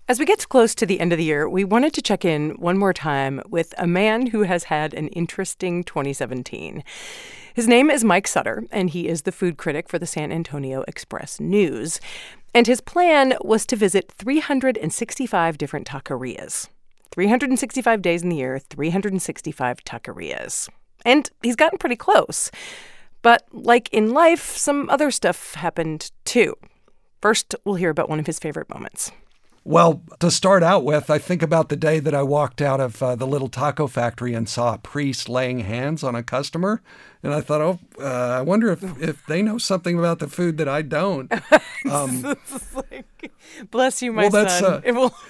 As we get close to the end of the year, we wanted to check in one more time with a man who has had an interesting 2017. His name is Mike Sutter, and he is the food critic for the San Antonio Express-News. And his plan was to visit 365 different taquerias. 365 days in the year, 365 taquerias. And he's gotten pretty close. But like in life, some other stuff happened too. First, we'll hear about one of his favorite moments. Well, to start out with, I think about the day that I walked out of the little taco factory and saw a priest laying hands on a customer. And I thought, I wonder if they know something about the food that I don't. Bless you, my son.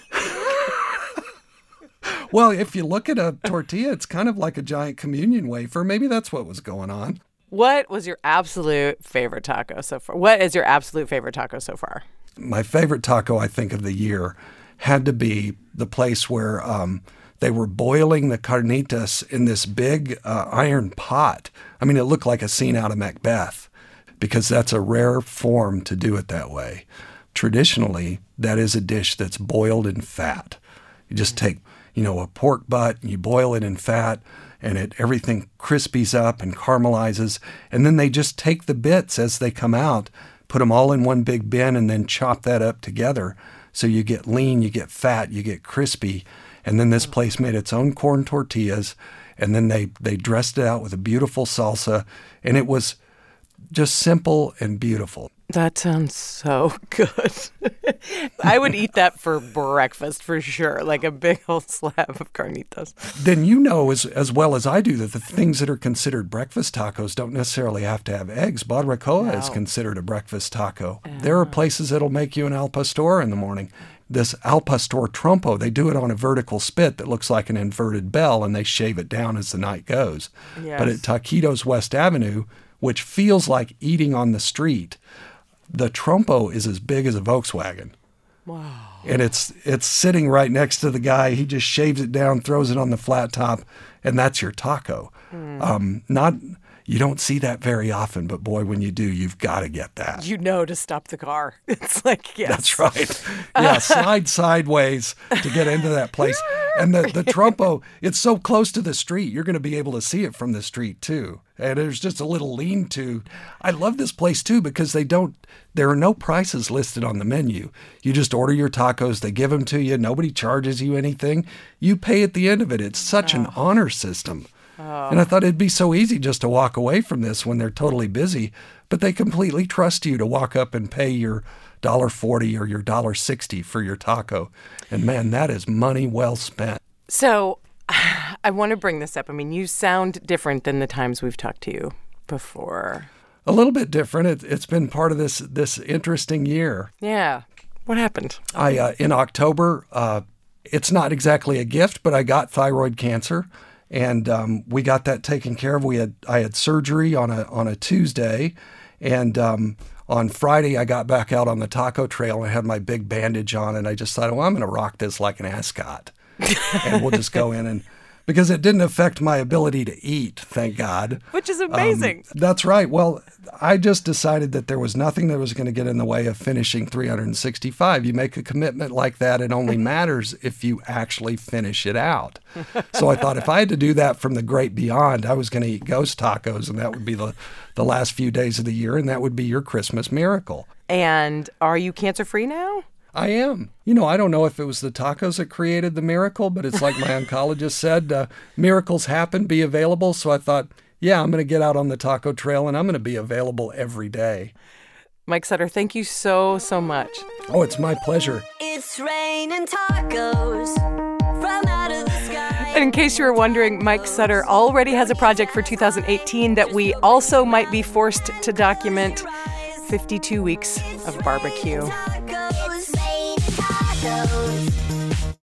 Well, if you look at a tortilla, it's kind of like a giant communion wafer. Maybe that's what was going on. What was your absolute favorite taco so far? What is your absolute favorite taco so far? My favorite taco, I think, of the year had to be the place where they were boiling the carnitas in this big iron pot. I mean, it looked like a scene out of Macbeth because that's a rare form to do it that way. Traditionally, that is a dish that's boiled in fat. You just take, a pork butt and you boil it in fat and everything crispies up and caramelizes. And then they just take the bits as they come out, put them all in one big bin, and then chop that up together. So you get lean, you get fat, you get crispy. And then this place made its own corn tortillas, and then they dressed it out with a beautiful salsa, and it was just simple and beautiful. That sounds so good. I would eat that for breakfast for sure, like a big old slab of carnitas. Then you know as well as I do that the things that are considered breakfast tacos don't necessarily have to have eggs. Barbacoa is considered a breakfast taco. There are places that'll make you an al pastor in the morning. This al pastor trompo, they do it on a vertical spit that looks like an inverted bell, and they shave it down as the night goes. Yes. But at Taquitos West Avenue, which feels like eating on the street, the trompo is as big as a Volkswagen. Wow. And it's sitting right next to the guy. He just shaves it down, throws it on the flat top, and that's your taco. You don't see that very often, but boy, when you do, you've got to get that. To stop the car. It's like, yes. That's right. Yeah, slide sideways to get into that place. And the trompo, it's so close to the street, you're going to be able to see it from the street too. And there's just a little lean-to. I love this place too because there are no prices listed on the menu. You just order your tacos, they give them to you, nobody charges you anything. You pay at the end of it. It's such an honor system. And I thought it'd be so easy just to walk away from this when they're totally busy, but they completely trust you to walk up and pay your $1.40 or your $1.60 for your taco. And man, that is money well spent. So I want to bring this up. I mean, you sound different than the times we've talked to you before. A little bit different. It's been part of this interesting year. Yeah. What happened? In October, it's not exactly a gift, but I got thyroid cancer. And we got that taken care of. I had surgery on a Tuesday, and on Friday I got back out on the taco trail and I had my big bandage on, and I just thought, I'm going to rock this like an ascot, and we'll just go in and because it didn't affect my ability to eat, thank God. Which is amazing. That's right. Well, I just decided that there was nothing that was going to get in the way of finishing 365. You make a commitment like that, it only matters if you actually finish it out. So I thought if I had to do that from the great beyond, I was going to eat ghost tacos, and that would be the last few days of the year, and that would be your Christmas miracle. And are you cancer-free now? I am. I don't know if it was the tacos that created the miracle, but it's like my oncologist said, miracles happen, be available. So I thought, yeah, I'm going to get out on the taco trail and I'm going to be available every day. Mike Sutter, thank you so, so much. Oh, it's my pleasure. It's raining tacos from out of the sky. And in case you were wondering, Mike Sutter already has a project for 2018 that we also might be forced to document. 52 weeks of barbecue. Tacos, raining tacos.